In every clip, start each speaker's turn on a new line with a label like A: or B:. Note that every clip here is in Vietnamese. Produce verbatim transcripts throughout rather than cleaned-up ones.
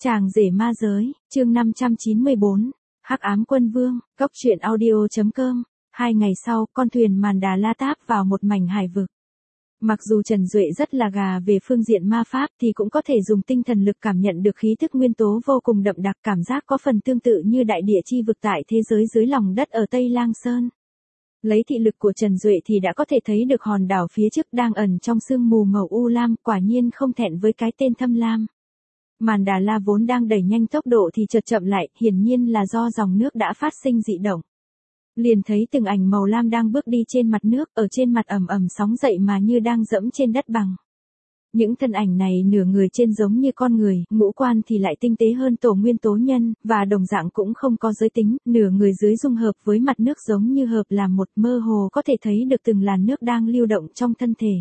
A: Chàng rể ma giới, chương năm trăm chín mươi bốn, Hắc ám quân vương, cốc truyện audio chấm com. Hai ngày sau, con thuyền màn đà la táp vào một mảnh hải vực. Mặc dù Trần Duệ rất là gà về phương diện ma pháp thì cũng có thể dùng tinh thần lực cảm nhận được khí thức nguyên tố vô cùng đậm đặc, cảm giác có phần tương tự như đại địa chi vực tại thế giới dưới lòng đất ở Tây Lang Sơn. Lấy thị lực của Trần Duệ thì đã có thể thấy được hòn đảo phía trước đang ẩn trong sương mù màu u lam, quả nhiên không thẹn với cái tên Thâm Lam. Màn đà la vốn đang đẩy nhanh tốc độ thì chợt chậm lại, hiển nhiên là do dòng nước đã phát sinh dị động. Liền thấy từng ảnh màu lam đang bước đi trên mặt nước, ở trên mặt ầm ầm sóng dậy mà như đang dẫm trên đất bằng. Những thân ảnh này nửa người trên giống như con người, ngũ quan thì lại tinh tế hơn tổ nguyên tố nhân, và đồng dạng cũng không có giới tính, nửa người dưới dung hợp với mặt nước giống như hợp làm một, mơ hồ có thể thấy được từng làn nước đang lưu động trong thân thể.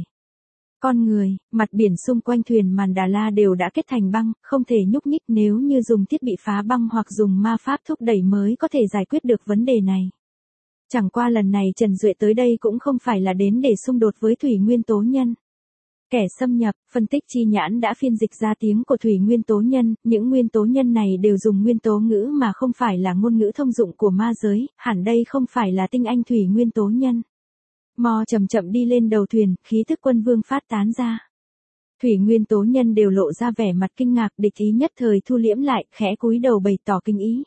A: Con người, mặt biển xung quanh thuyền màn đà la đều đã kết thành băng, không thể nhúc nhích, nếu như dùng thiết bị phá băng hoặc dùng ma pháp thúc đẩy mới có thể giải quyết được vấn đề này. Chẳng qua lần này Trần Duệ tới đây cũng không phải là đến để xung đột với thủy nguyên tố nhân. Kẻ xâm nhập, phân tích chi nhãn đã phiên dịch ra tiếng của thủy nguyên tố nhân, những nguyên tố nhân này đều dùng nguyên tố ngữ mà không phải là ngôn ngữ thông dụng của ma giới, hẳn đây không phải là tinh anh thủy nguyên tố nhân. Mò chậm chậm đi lên đầu thuyền, khí thức quân vương phát tán ra. Thủy nguyên tố nhân đều lộ ra vẻ mặt kinh ngạc, địch ý nhất thời thu liễm lại, khẽ cúi đầu bày tỏ kinh ý.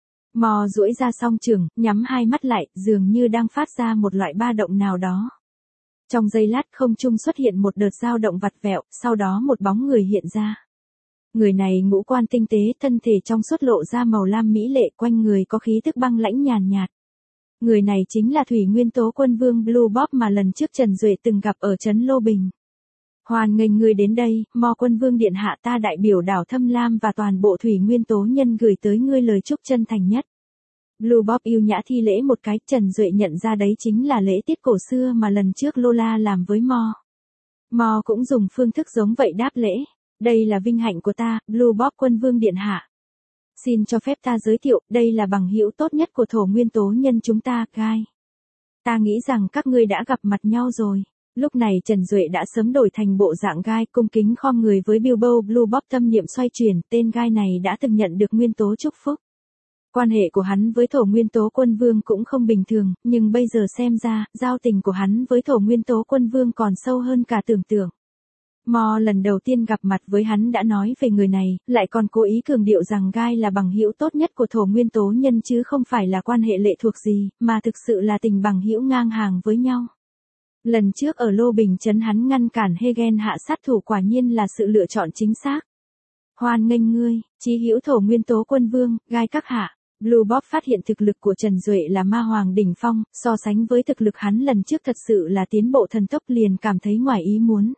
A: Mò duỗi ra song trường, nhắm hai mắt lại, dường như đang phát ra một loại ba động nào đó. Trong giây lát không trung xuất hiện một đợt dao động vặt vẹo, sau đó một bóng người hiện ra. Người này ngũ quan tinh tế, thân thể trong suốt lộ ra màu lam mỹ lệ, quanh người có khí thức băng lãnh nhàn nhạt. Người này chính là thủy nguyên tố quân vương Blue Bob mà lần trước Trần Duệ từng gặp ở trấn Lô Bình. Hoan nghênh ngươi đến đây, Mo quân vương điện hạ, ta đại biểu đảo Thâm Lam và toàn bộ thủy nguyên tố nhân gửi tới ngươi lời chúc chân thành nhất. Blue Bob yêu nhã thi lễ một cái, Trần Duệ nhận ra đấy chính là lễ tiết cổ xưa mà lần trước Lola làm với Mo. Mo cũng dùng phương thức giống vậy đáp lễ. Đây là vinh hạnh của ta, Blue Bob quân vương điện hạ. Xin cho phép ta giới thiệu, đây là bằng hữu tốt nhất của thổ nguyên tố nhân chúng ta, Guy. Ta nghĩ rằng các ngươi đã gặp mặt nhau rồi. Lúc này Trần Duệ đã sớm đổi thành bộ dạng Guy, cung kính khom người với Bilbo. Blue Bob tâm niệm xoay chuyển, tên Guy này đã từng nhận được nguyên tố chúc phúc. Quan hệ của hắn với thổ nguyên tố quân vương cũng không bình thường, nhưng bây giờ xem ra, giao tình của hắn với thổ nguyên tố quân vương còn sâu hơn cả tưởng tượng. Mo lần đầu tiên gặp mặt với hắn đã nói về người này, lại còn cố ý cường điệu rằng Guy là bằng hữu tốt nhất của thổ nguyên tố nhân chứ không phải là quan hệ lệ thuộc gì, mà thực sự là tình bằng hữu ngang hàng với nhau. Lần trước ở Lô Bình trấn hắn ngăn cản Hegen hạ sát thủ, quả nhiên là sự lựa chọn chính xác. Hoan nghênh ngươi, chí hữu thổ nguyên tố quân vương, Guy các hạ. Blue Bob phát hiện thực lực của Trần Duệ là ma hoàng đỉnh phong, so sánh với thực lực hắn lần trước thật sự là tiến bộ thần tốc, liền cảm thấy ngoài ý muốn.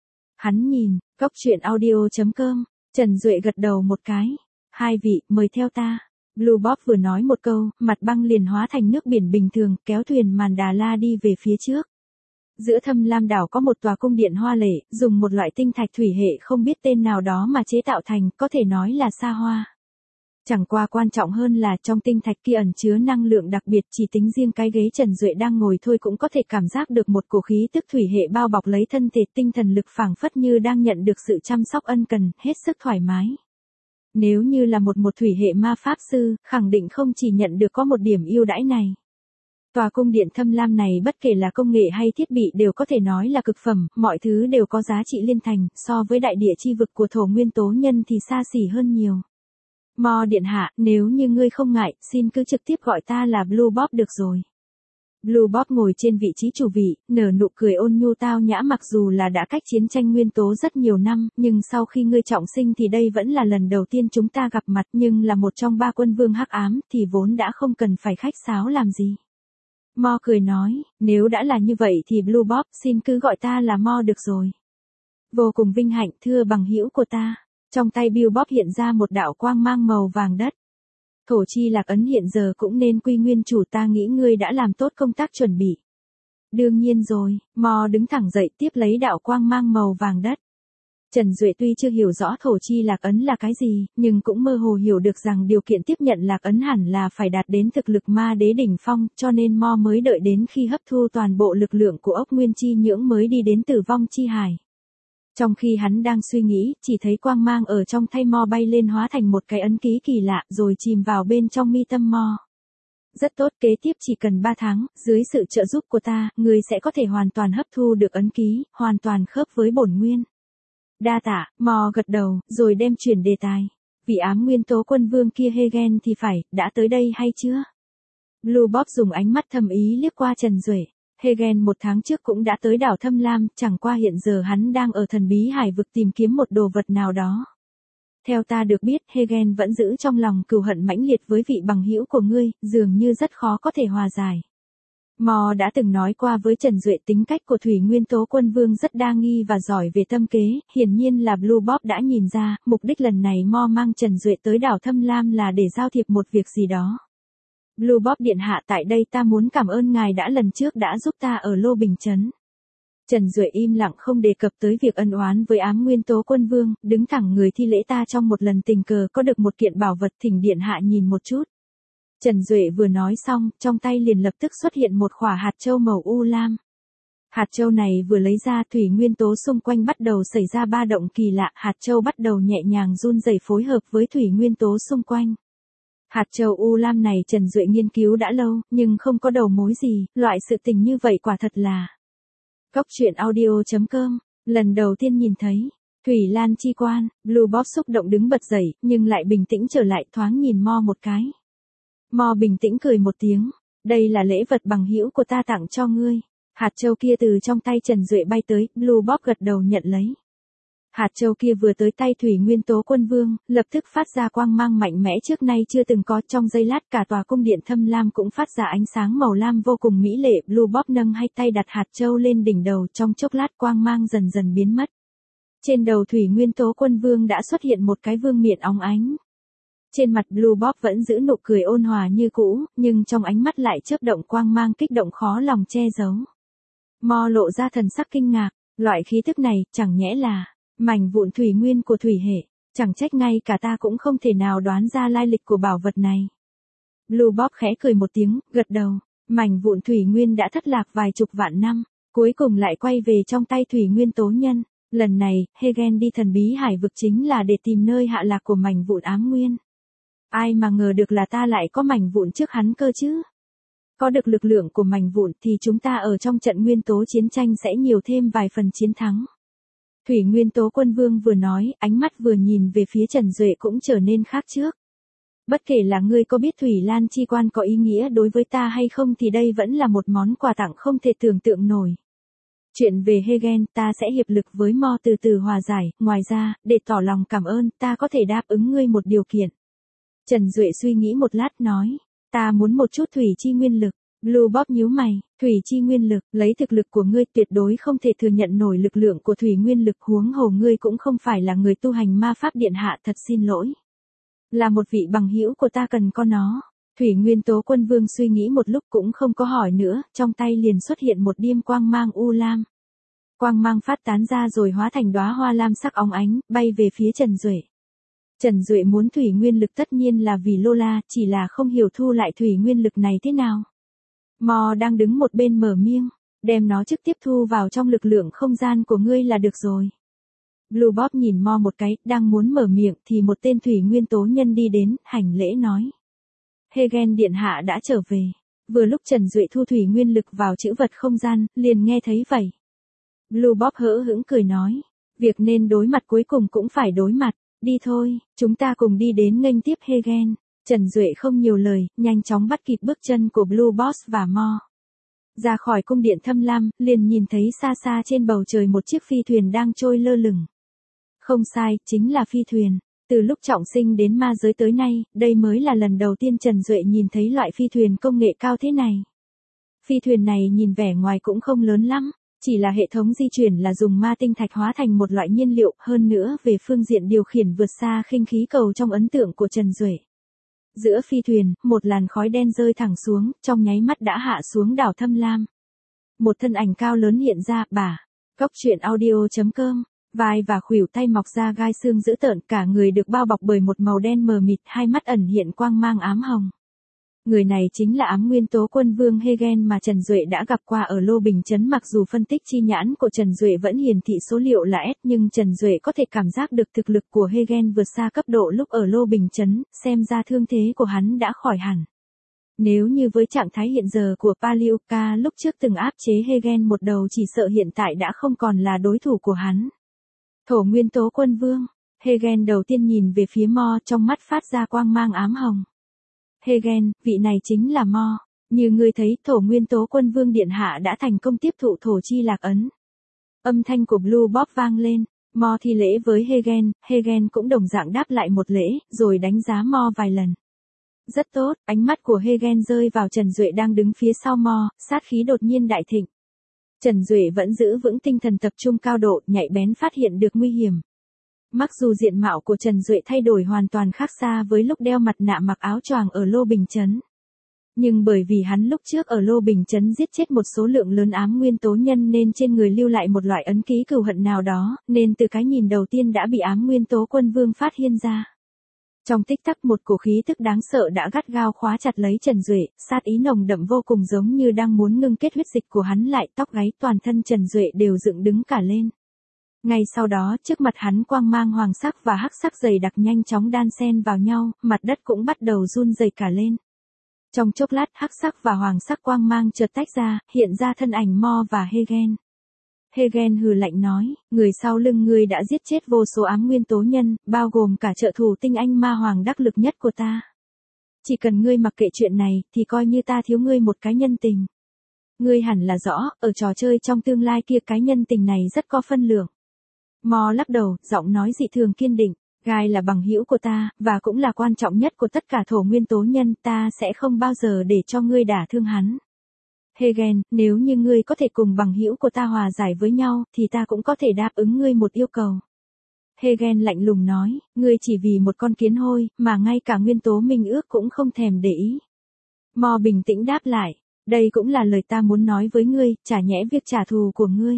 A: Hắn nhìn, cốc truyện audio chấm com, Trần Duệ gật đầu một cái. Hai vị, mời theo ta. Blue Bob vừa nói một câu, mặt băng liền hóa thành nước biển bình thường, kéo thuyền màn đà la đi về phía trước. Giữa Thâm Lam đảo có một tòa cung điện hoa lệ, dùng một loại tinh thạch thủy hệ không biết tên nào đó mà chế tạo thành, có thể nói là xa hoa. Chẳng qua quan trọng hơn là trong tinh thạch kia ẩn chứa năng lượng đặc biệt, chỉ tính riêng cái ghế Trần Duệ đang ngồi thôi cũng có thể cảm giác được một cổ khí tức thủy hệ bao bọc lấy thân thể, tinh thần lực phảng phất như đang nhận được sự chăm sóc ân cần, hết sức thoải mái. Nếu như là một một thủy hệ ma pháp sư, khẳng định không chỉ nhận được có một điểm ưu đãi này. Tòa cung điện Thâm Lam này bất kể là công nghệ hay thiết bị đều có thể nói là cực phẩm, mọi thứ đều có giá trị liên thành, so với đại địa chi vực của thổ nguyên tố nhân thì xa xỉ hơn nhiều. Mo điện hạ, nếu như ngươi không ngại, xin cứ trực tiếp gọi ta là Blue Bob được rồi. Blue Bob ngồi trên vị trí chủ vị, nở nụ cười ôn nhu tao nhã, mặc dù là đã cách chiến tranh nguyên tố rất nhiều năm, nhưng sau khi ngươi trọng sinh thì đây vẫn là lần đầu tiên chúng ta gặp mặt, nhưng là một trong ba quân vương hắc ám thì vốn đã không cần phải khách sáo làm gì. Mo cười nói, nếu đã là như vậy thì Blue Bob, xin cứ gọi ta là Mo được rồi. Vô cùng vinh hạnh, thưa bằng hữu của ta. Trong tay Blue Bob hiện ra một đạo quang mang màu vàng đất. Thổ chi lạc ấn hiện giờ cũng nên quy nguyên chủ, ta nghĩ ngươi đã làm tốt công tác chuẩn bị. Đương nhiên rồi, Mo đứng thẳng dậy tiếp lấy đạo quang mang màu vàng đất. Trần Duệ tuy chưa hiểu rõ thổ chi lạc ấn là cái gì, nhưng cũng mơ hồ hiểu được rằng điều kiện tiếp nhận lạc ấn hẳn là phải đạt đến thực lực ma đế đỉnh phong, cho nên Mo mới đợi đến khi hấp thu toàn bộ lực lượng của ốc nguyên chi nhưỡng mới đi đến tử vong chi hải. Trong khi hắn đang suy nghĩ, chỉ thấy quang mang ở trong thay Mo bay lên hóa thành một cái ấn ký kỳ lạ rồi chìm vào bên trong mi tâm Mo. Rất tốt, kế tiếp chỉ cần ba tháng, dưới sự trợ giúp của ta, ngươi sẽ có thể hoàn toàn hấp thu được ấn ký, hoàn toàn khớp với bổn nguyên. Đa tạ, Mo gật đầu, rồi đem chuyển đề tài. Vị ám nguyên tố quân vương kia Hegen thì phải, đã tới đây hay chưa? Blue Bob dùng ánh mắt thầm ý liếc qua Trần Duệ. Hegen một tháng trước cũng đã tới đảo Thâm Lam, chẳng qua hiện giờ hắn đang ở thần bí hải vực tìm kiếm một đồ vật nào đó. Theo ta được biết, Hegen vẫn giữ trong lòng cừu hận mãnh liệt với vị bằng hữu của ngươi, dường như rất khó có thể hòa giải. Mo đã từng nói qua với Trần Duệ tính cách của Thủy Nguyên Tố Quân Vương rất đa nghi và giỏi về tâm kế, hiển nhiên là Blue Bob đã nhìn ra, mục đích lần này Mo mang Trần Duệ tới đảo Thâm Lam là để giao thiệp một việc gì đó. Blue Bob điện hạ, tại đây ta muốn cảm ơn ngài đã lần trước đã giúp ta ở Lô Bình Trấn. Trần Duệ im lặng không đề cập tới việc ân oán với ám nguyên tố quân vương, đứng thẳng người thi lễ ta trong một lần tình cờ có được một kiện bảo vật, thỉnh điện hạ nhìn một chút. Trần Duệ vừa nói xong, trong tay liền lập tức xuất hiện một khỏa hạt châu màu u lam. Hạt châu này vừa lấy ra, thủy nguyên tố xung quanh bắt đầu xảy ra ba động kỳ lạ, hạt châu bắt đầu nhẹ nhàng run rẩy phối hợp với thủy nguyên tố xung quanh. Hạt châu u lam này Trần Duệ nghiên cứu đã lâu, nhưng không có đầu mối gì, loại sự tình như vậy quả thật là. Cốc truyện audio chấm com, lần đầu tiên nhìn thấy. Thủy Lan chi quan, Blue Bob xúc động đứng bật dậy, nhưng lại bình tĩnh trở lại, thoáng nhìn Mo một cái. Mo bình tĩnh cười một tiếng, đây là lễ vật bằng hữu của ta tặng cho ngươi. Hạt châu kia từ trong tay Trần Duệ bay tới, Blue Bob gật đầu nhận lấy. Hạt châu kia vừa tới tay Thủy Nguyên Tố Quân Vương, lập tức phát ra quang mang mạnh mẽ trước nay chưa từng có, trong giây lát cả tòa cung điện Thâm Lam cũng phát ra ánh sáng màu lam vô cùng mỹ lệ. Blue Bob nâng hai tay đặt hạt châu lên đỉnh đầu, trong chốc lát quang mang dần dần biến mất. Trên đầu Thủy Nguyên Tố Quân Vương đã xuất hiện một cái vương miện óng ánh. Trên mặt Blue Bob vẫn giữ nụ cười ôn hòa như cũ, nhưng trong ánh mắt lại chớp động quang mang kích động khó lòng che giấu. Mo lộ ra thần sắc kinh ngạc, loại khí tức này, chẳng nhẽ là mảnh vụn thủy nguyên của thủy hệ, chẳng trách ngay cả ta cũng không thể nào đoán ra lai lịch của bảo vật này. Blue Bob khẽ cười một tiếng, gật đầu, mảnh vụn thủy nguyên đã thất lạc vài chục vạn năm, cuối cùng lại quay về trong tay thủy nguyên tố nhân. Lần này, Hegen đi thần bí hải vực chính là để tìm nơi hạ lạc của mảnh vụn ám nguyên. Ai mà ngờ được là ta lại có mảnh vụn trước hắn cơ chứ. Có được lực lượng của mảnh vụn thì chúng ta ở trong trận nguyên tố chiến tranh sẽ nhiều thêm vài phần chiến thắng. Thủy Nguyên Tố Quân Vương vừa nói, ánh mắt vừa nhìn về phía Trần Duệ cũng trở nên khác trước. Bất kể là ngươi có biết Thủy Lan chi quan có ý nghĩa đối với ta hay không thì đây vẫn là một món quà tặng không thể tưởng tượng nổi. Chuyện về Hegen ta sẽ hiệp lực với Mo từ từ hòa giải, ngoài ra, để tỏ lòng cảm ơn, ta có thể đáp ứng ngươi một điều kiện. Trần Duệ suy nghĩ một lát nói, ta muốn một chút thủy chi nguyên lực. Blue Bob nhíu mày, thủy chi nguyên lực, lấy thực lực của ngươi tuyệt đối không thể thừa nhận nổi lực lượng của thủy nguyên lực, huống hồ ngươi cũng không phải là người tu hành ma pháp điện hạ, thật xin lỗi. Là một vị bằng hữu của ta cần có nó. Thủy Nguyên Tố Quân Vương suy nghĩ một lúc cũng không có hỏi nữa, trong tay liền xuất hiện một điêm quang mang u lam. Quang mang phát tán ra rồi hóa thành đóa hoa lam sắc óng ánh, bay về phía Trần Duệ. Trần Duệ muốn thủy nguyên lực tất nhiên là vì Lola, chỉ là không hiểu thu lại thủy nguyên lực này thế nào. Mo đang đứng một bên mở miệng, đem nó trực tiếp thu vào trong lực lượng không gian của ngươi là được rồi. Blue Bob nhìn Mo một cái, đang muốn mở miệng thì một tên thủy nguyên tố nhân đi đến, hành lễ nói. Hegen điện hạ đã trở về. Vừa lúc Trần Duệ thu thủy nguyên lực vào chữ vật không gian, liền nghe thấy vậy. Blue Bob hỡ hững cười nói, việc nên đối mặt cuối cùng cũng phải đối mặt, đi thôi, chúng ta cùng đi đến nghênh tiếp Hegen. Trần Duệ không nhiều lời, nhanh chóng bắt kịp bước chân của Blue Boss và Mo. Ra khỏi cung điện Thâm Lam, liền nhìn thấy xa xa trên bầu trời một chiếc phi thuyền đang trôi lơ lửng. Không sai, chính là phi thuyền. Từ lúc trọng sinh đến ma giới tới nay, đây mới là lần đầu tiên Trần Duệ nhìn thấy loại phi thuyền công nghệ cao thế này. Phi thuyền này nhìn vẻ ngoài cũng không lớn lắm, chỉ là hệ thống di chuyển là dùng ma tinh thạch hóa thành một loại nhiên liệu, hơn nữa về phương diện điều khiển vượt xa khinh khí cầu trong ấn tượng của Trần Duệ. Giữa phi thuyền, một làn khói đen rơi thẳng xuống, trong nháy mắt đã hạ xuống đảo Thâm Lam. Một thân ảnh cao lớn hiện ra, bà. Cốc truyện audio chấm com, vai và khuỷu tay mọc ra gai xương dữ tợn, cả người được bao bọc bởi một màu đen mờ mịt, hai mắt ẩn hiện quang mang ám hồng. Người này chính là ám nguyên tố quân vương Hegen mà Trần Duệ đã gặp qua ở Lô Bình Trấn. Mặc dù phân tích chi nhãn của Trần Duệ vẫn hiển thị số liệu là S, nhưng Trần Duệ có thể cảm giác được thực lực của Hegen vượt xa cấp độ lúc ở Lô Bình Trấn, xem ra thương thế của hắn đã khỏi hẳn. Nếu như với trạng thái hiện giờ của Palioka lúc trước từng áp chế Hegen một đầu, chỉ sợ hiện tại đã không còn là đối thủ của hắn. Thổ nguyên tố quân vương, Hegen đầu tiên nhìn về phía Mo, trong mắt phát ra quang mang ám hồng. Hegen, vị này chính là Mo. Như ngươi thấy, thổ nguyên tố quân vương điện hạ đã thành công tiếp thụ thổ chi lạc ấn. Âm thanh của Blue Bob vang lên. Mo thi lễ với Hegen, Hegen cũng đồng dạng đáp lại một lễ, rồi đánh giá Mo vài lần. Rất tốt, ánh mắt của Hegen rơi vào Trần Duệ đang đứng phía sau Mo, sát khí đột nhiên đại thịnh. Trần Duệ vẫn giữ vững tinh thần tập trung cao độ, nhạy bén phát hiện được nguy hiểm. Mặc dù diện mạo của Trần Duệ thay đổi hoàn toàn khác xa với lúc đeo mặt nạ mặc áo choàng ở Lô Bình Trấn. Nhưng bởi vì hắn lúc trước ở Lô Bình Trấn giết chết một số lượng lớn ám nguyên tố nhân nên trên người lưu lại một loại ấn ký cừu hận nào đó, nên từ cái nhìn đầu tiên đã bị ám nguyên tố quân vương phát hiện ra. Trong tích tắc một cổ khí tức đáng sợ đã gắt gao khóa chặt lấy Trần Duệ, sát ý nồng đậm vô cùng giống như đang muốn ngưng kết huyết dịch của hắn lại, tóc gáy toàn thân Trần Duệ đều dựng đứng cả lên. Ngay sau đó, trước mặt hắn quang mang hoàng sắc và hắc sắc dày đặc nhanh chóng đan xen vào nhau, mặt đất cũng bắt đầu run rẩy cả lên. Trong chốc lát, hắc sắc và hoàng sắc quang mang chợt tách ra, hiện ra thân ảnh Mo và Hegen. Hegen hừ lạnh nói, người sau lưng ngươi đã giết chết vô số ám nguyên tố nhân, bao gồm cả trợ thủ tinh anh ma hoàng đắc lực nhất của ta. Chỉ cần ngươi mặc kệ chuyện này, thì coi như ta thiếu ngươi một cái nhân tình. Ngươi hẳn là rõ, ở trò chơi trong tương lai kia cái nhân tình này rất có phân lượng. Mo lắc đầu, giọng nói dị thường kiên định, Gai là bằng hữu của ta, và cũng là quan trọng nhất của tất cả thổ nguyên tố nhân, ta sẽ không bao giờ để cho ngươi đả thương hắn. Hegen, nếu như ngươi có thể cùng bằng hữu của ta hòa giải với nhau, thì ta cũng có thể đáp ứng ngươi một yêu cầu. Hegen lạnh lùng nói, ngươi chỉ vì một con kiến hôi, mà ngay cả nguyên tố minh ước cũng không thèm để ý. Mo bình tĩnh đáp lại, đây cũng là lời ta muốn nói với ngươi, chả nhẽ việc trả thù của ngươi.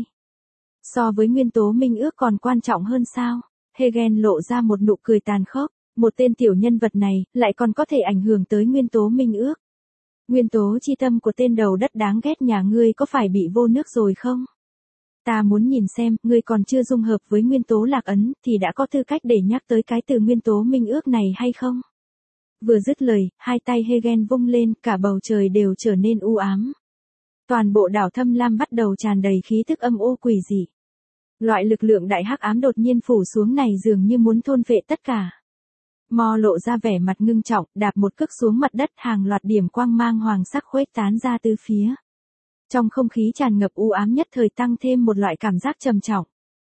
A: So với nguyên tố minh ước còn quan trọng hơn sao? Hegen lộ ra một nụ cười tàn khốc, một tên tiểu nhân vật này, lại còn có thể ảnh hưởng tới nguyên tố minh ước. Nguyên tố chi tâm của tên đầu đất đáng ghét nhà ngươi có phải bị vô nước rồi không? Ta muốn nhìn xem, ngươi còn chưa dung hợp với nguyên tố lạc ấn, thì đã có tư cách để nhắc tới cái từ nguyên tố minh ước này hay không? Vừa dứt lời, hai tay Hegen vung lên, cả bầu trời đều trở nên u ám. Toàn bộ đảo Thâm Lam bắt đầu tràn đầy khí tức âm u quỷ dị. Loại lực lượng đại hắc ám đột nhiên phủ xuống này dường như muốn thôn phệ tất cả. Mo lộ ra vẻ mặt ngưng trọng, đạp một cước xuống mặt đất, hàng loạt điểm quang mang hoàng sắc khuếch tán ra từ phía. Trong không khí tràn ngập u ám nhất thời tăng thêm một loại cảm giác trầm trọng.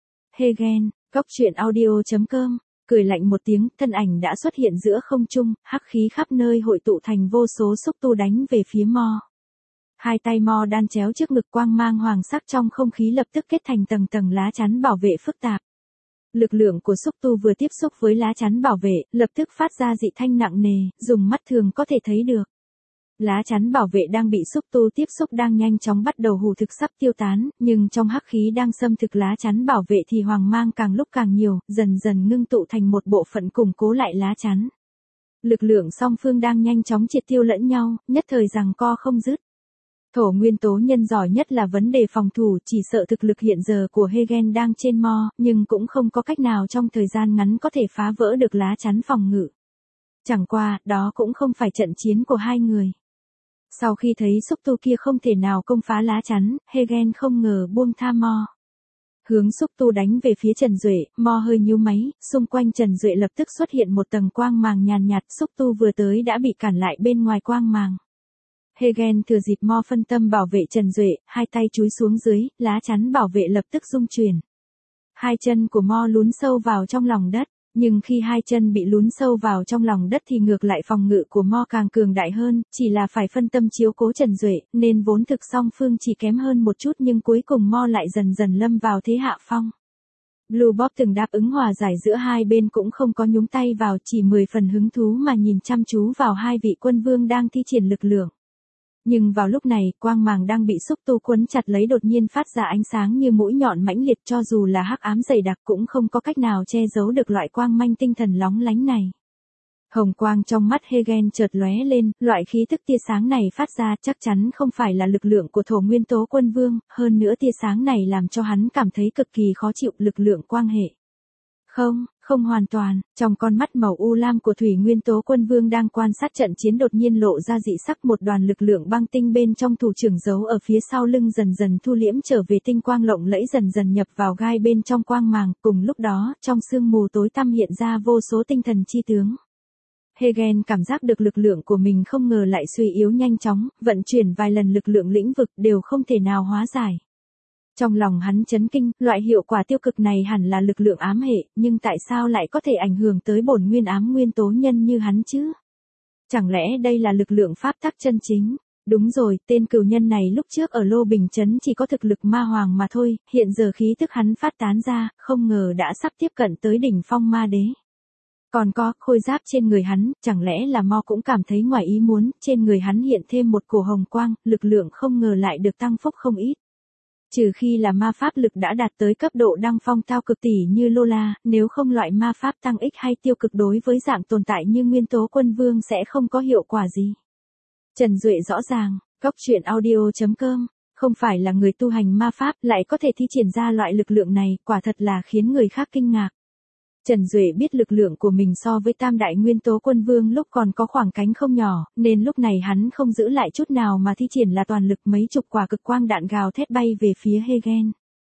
A: Hegen, góc truyện audio chấm com, cười lạnh một tiếng, thân ảnh đã xuất hiện giữa không trung, hắc khí khắp nơi hội tụ thành vô số xúc tu đánh về phía Mo. Hai tay Mo đan chéo trước ngực, quang mang hoàng sắc trong không khí lập tức kết thành tầng tầng lá chắn bảo vệ phức tạp. Lực lượng của xúc tu vừa tiếp xúc với lá chắn bảo vệ, lập tức phát ra dị thanh nặng nề, dùng mắt thường có thể thấy được. Lá chắn bảo vệ đang bị xúc tu tiếp xúc đang nhanh chóng bắt đầu hủ thực sắp tiêu tán, nhưng trong hắc khí đang xâm thực lá chắn bảo vệ thì hoàng mang càng lúc càng nhiều, dần dần ngưng tụ thành một bộ phận củng cố lại lá chắn. Lực lượng song phương đang nhanh chóng triệt tiêu lẫn nhau, nhất thời giằng co không dứt. Thổ nguyên tố nhân giỏi nhất là vấn đề phòng thủ, chỉ sợ thực lực hiện giờ của Hegen đang trên Mo, nhưng cũng không có cách nào trong thời gian ngắn có thể phá vỡ được lá chắn phòng ngự. Chẳng qua, đó cũng không phải trận chiến của hai người. Sau khi thấy xúc tu kia không thể nào công phá lá chắn, Hegen không ngờ buông tha Mo. Hướng xúc tu đánh về phía Trần Duệ, Mo hơi nhíu máy, xung quanh Trần Duệ lập tức xuất hiện một tầng quang màng nhàn nhạt, xúc tu vừa tới đã bị cản lại bên ngoài quang màng. Hegen thừa dịp Mo phân tâm bảo vệ Trần Duệ, hai tay chúi xuống dưới, lá chắn bảo vệ lập tức rung chuyển. Hai chân của Mo lún sâu vào trong lòng đất, nhưng khi hai chân bị lún sâu vào trong lòng đất thì ngược lại phòng ngự của Mo càng cường đại hơn, chỉ là phải phân tâm chiếu cố Trần Duệ, nên vốn thực song phương chỉ kém hơn một chút nhưng cuối cùng Mo lại dần dần lâm vào thế hạ phong. Blue Bob từng đáp ứng hòa giải giữa hai bên cũng không có nhúng tay vào, chỉ mười phần hứng thú mà nhìn chăm chú vào hai vị quân vương đang thi triển lực lượng. Nhưng vào lúc này, quang màng đang bị xúc tu quấn chặt lấy đột nhiên phát ra ánh sáng như mũi nhọn mãnh liệt, cho dù là hắc ám dày đặc cũng không có cách nào che giấu được loại quang manh tinh thần lóng lánh này. Hồng quang trong mắt Hegen chợt lóe lên, loại khí tức tia sáng này phát ra chắc chắn không phải là lực lượng của thổ nguyên tố quân vương, hơn nữa tia sáng này làm cho hắn cảm thấy cực kỳ khó chịu, lực lượng quang hệ. Không, không hoàn toàn, trong con mắt màu u lam của thủy nguyên tố quân vương đang quan sát trận chiến đột nhiên lộ ra dị sắc, một đoàn lực lượng băng tinh bên trong thủ trưởng giấu ở phía sau lưng dần dần thu liễm trở về, tinh quang lộng lẫy dần dần nhập vào gai bên trong quang màng, cùng lúc đó, trong sương mù tối tăm hiện ra vô số tinh thần chi tướng. Hegen cảm giác được lực lượng của mình không ngờ lại suy yếu nhanh chóng, vận chuyển vài lần lực lượng lĩnh vực đều không thể nào hóa giải. Trong lòng hắn chấn kinh, loại hiệu quả tiêu cực này hẳn là lực lượng ám hệ, nhưng tại sao lại có thể ảnh hưởng tới bổn nguyên ám nguyên tố nhân như hắn chứ? Chẳng lẽ đây là lực lượng pháp tắc chân chính? Đúng rồi, tên cừu nhân này lúc trước ở Lô Bình Trấn chỉ có thực lực ma hoàng mà thôi, hiện giờ khí tức hắn phát tán ra, không ngờ đã sắp tiếp cận tới đỉnh phong ma đế. Còn có, khôi giáp trên người hắn, chẳng lẽ là Mo cũng cảm thấy ngoài ý muốn, trên người hắn hiện thêm một cổ hồng quang, lực lượng không ngờ lại được tăng phúc không ít. Trừ khi là ma pháp lực đã đạt tới cấp độ đăng phong tao cực tỷ như Lola, nếu không loại ma pháp tăng ích hay tiêu cực đối với dạng tồn tại như nguyên tố quân vương sẽ không có hiệu quả gì. Trần Duệ rõ ràng, Cóc Truyện Audio chấm com, không phải là người tu hành ma pháp lại có thể thi triển ra loại lực lượng này, quả thật là khiến người khác kinh ngạc. Trần Duệ biết lực lượng của mình so với tam đại nguyên tố quân vương lúc còn có khoảng cách không nhỏ, nên lúc này hắn không giữ lại chút nào mà thi triển là toàn lực, mấy chục quả cực quang đạn gào thét bay về phía Hegen.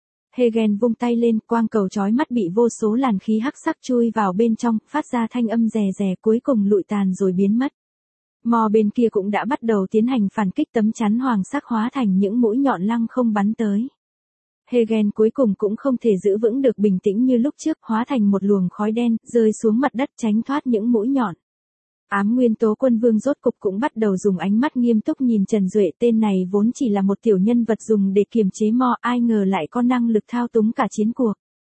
A: Hegen vung tay lên, quang cầu chói mắt bị vô số làn khí hắc sắc chui vào bên trong, phát ra thanh âm rè rè, cuối cùng lụi tàn rồi biến mất. Mò bên kia cũng đã bắt đầu tiến hành phản kích, tấm chắn hoàng sắc hóa thành những mũi nhọn lăng không bắn tới. Hegen cuối cùng cũng không thể giữ vững được bình tĩnh như lúc trước, hóa thành một luồng khói đen, rơi xuống mặt đất tránh thoát những mũi nhọn. Ám nguyên tố quân vương rốt cục cũng bắt đầu dùng ánh mắt nghiêm túc nhìn Trần Duệ, tên này vốn chỉ là một tiểu nhân vật dùng để kiềm chế Mo, ai ngờ lại có năng lực thao túng cả chiến cuộc.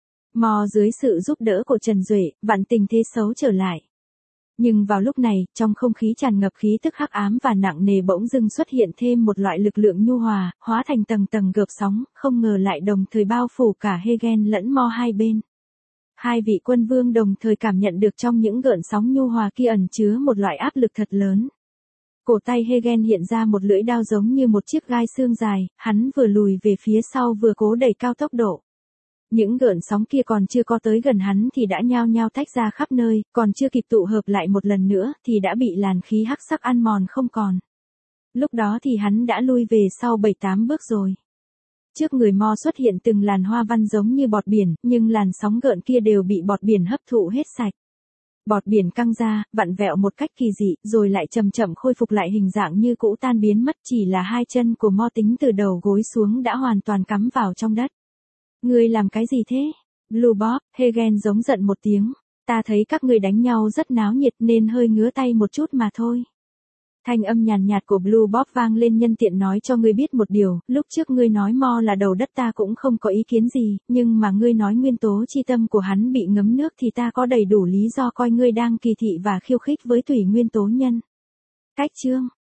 A: Mo dưới sự giúp đỡ của Trần Duệ, vạn tình thế xấu trở lại. Nhưng vào lúc này, trong không khí tràn ngập khí tức hắc ám và nặng nề bỗng dưng xuất hiện thêm một loại lực lượng nhu hòa, hóa thành tầng tầng gợp sóng, không ngờ lại đồng thời bao phủ cả Hegen lẫn Mo hai bên. Hai vị quân vương đồng thời cảm nhận được trong những gợn sóng nhu hòa kia ẩn chứa một loại áp lực thật lớn. Cổ tay Hegen hiện ra một lưỡi đao giống như một chiếc gai xương dài, hắn vừa lùi về phía sau vừa cố đẩy cao tốc độ. Những gợn sóng kia còn chưa có tới gần hắn thì đã nhao nhao tách ra khắp nơi, còn chưa kịp tụ hợp lại một lần nữa thì đã bị làn khí hắc sắc ăn mòn không còn. Lúc đó thì hắn đã lui về sau bảy tám bước rồi. Trước người Mo xuất hiện từng làn hoa văn giống như bọt biển, nhưng làn sóng gợn kia đều bị bọt biển hấp thụ hết sạch. Bọt biển căng ra, vặn vẹo một cách kỳ dị, rồi lại chậm chậm khôi phục lại hình dạng như cũ, tan biến mất, chỉ là hai chân của Mo tính từ đầu gối xuống đã hoàn toàn cắm vào trong đất. Ngươi làm cái gì thế? Blue Bob, Hegen giống giận một tiếng. Ta thấy các ngươi đánh nhau rất náo nhiệt nên hơi ngứa tay một chút mà thôi. Thanh âm nhàn nhạt của Blue Bob vang lên, nhân tiện nói cho ngươi biết một điều, lúc trước ngươi nói Mo là đầu đất ta cũng không có ý kiến gì, nhưng mà ngươi nói nguyên tố chi tâm của hắn bị ngấm nước thì ta có đầy đủ lý do coi ngươi đang kỳ thị và khiêu khích với thủy nguyên tố nhân. Cách chương